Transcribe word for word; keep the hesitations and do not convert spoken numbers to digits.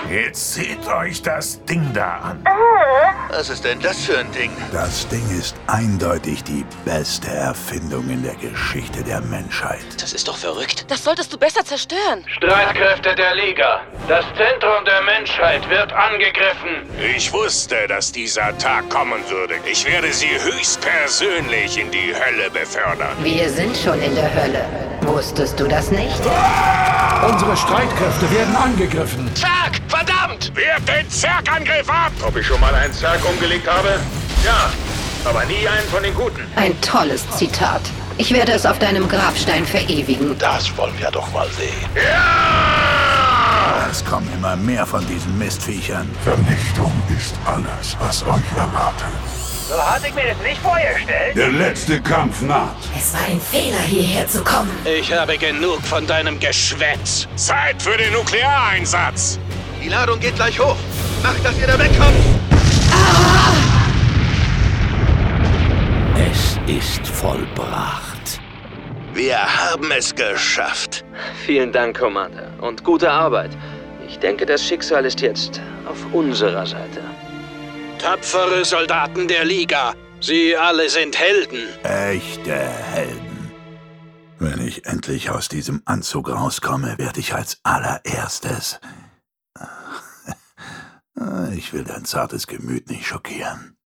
Jetzt seht euch das Ding da an. Was ist denn das für ein Ding? Das Ding ist eindeutig die beste Erfindung in der Geschichte der Menschheit. Das ist doch verrückt. Das solltest du besser zerstören. Streitkräfte der Liga. Das Zentrum der Menschheit wird angegriffen. Ich wusste, dass dieser Tag kommen würde. Ich werde sie höchstpersönlich in die Hölle befördern. Wir sind schon in der Hölle. Wusstest du das nicht? Unsere Streitkräfte werden angegriffen. Zerg! Verdammt! Wehrt den Zergangriff ab! Ob ich schon mal einen Zerg umgelegt habe? Ja, aber nie einen von den Guten. Ein tolles Zitat. Ich werde es auf deinem Grabstein verewigen. Das wollen wir doch mal sehen. Es kommen immer mehr von diesen Mistviechern. Vernichtung ist alles, was euch erwartet. So hatte ich mir das nicht vorgestellt. Der letzte Kampf naht. Es war ein Fehler, hierher zu kommen. Ich habe genug von deinem Geschwätz. Zeit für den Nukleareinsatz! Die Ladung geht gleich hoch. Macht, dass ihr da wegkommt. Es ist vollbracht. Wir haben es geschafft. Vielen Dank, Commander. Und gute Arbeit. Ich denke, das Schicksal ist jetzt auf unserer Seite. Tapfere Soldaten der Liga. Sie alle sind Helden. Echte Helden. Wenn ich endlich aus diesem Anzug rauskomme, werde ich als allererstes... Ich will dein zartes Gemüt nicht schockieren.